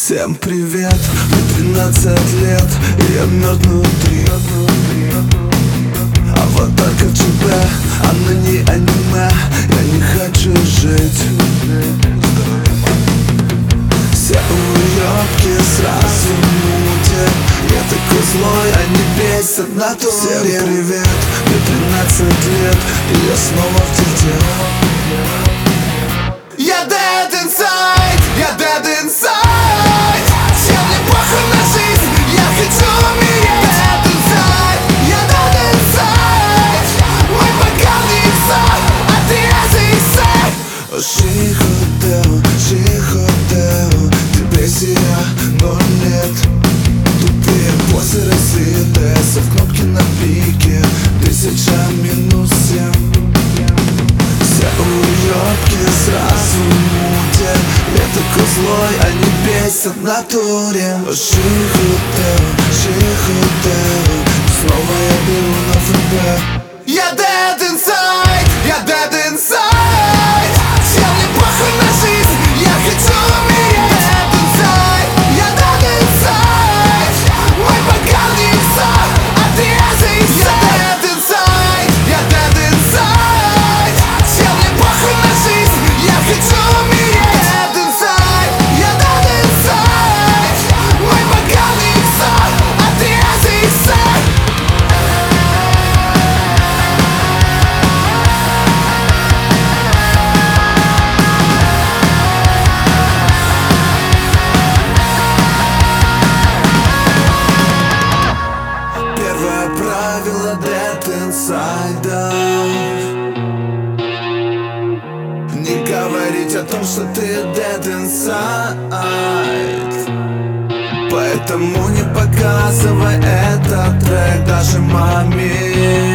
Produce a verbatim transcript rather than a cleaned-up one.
Всем привет, мне тринадцать лет, и я мертв внутри. Аватарка в ЧБ, она не аниме, я не хочу жить. Все уёбки сразу мутят, я такой злой, они бесят в натуре. Всем привет, мне тринадцать лет, и я снова в тельте. Я dead inside, я dead inside. Всем мне похуй на жизнь, я хочу умереть. Dead inside, я dead inside. Мой бокал не икса, а ты азиса. Шихотео, шихотео, депрессия, но нет. Тупые боссы России, ДС, кнопки на пике, тысяча минус семь. Все уёбки сразу мутят, я такой злой, они бесят в натуре. Шихотео, шихотео, снова я беру на ФБ. Я dead inside, я dead inside. Всем мне похуй на жизнь, я хочу умереть. Dead inside, я dead inside. Мой бокал не икса, а ты азиса. Я dead inside, я dead inside. Всем мне похуй на жизнь, я хочу умереть. Dead inside, я dead inside. Мой бокал не икса, а ты азиса. Первое правило dead inside. Не говорить о том, что ты dead inside. Поэтому не показывай этот трек даже маме.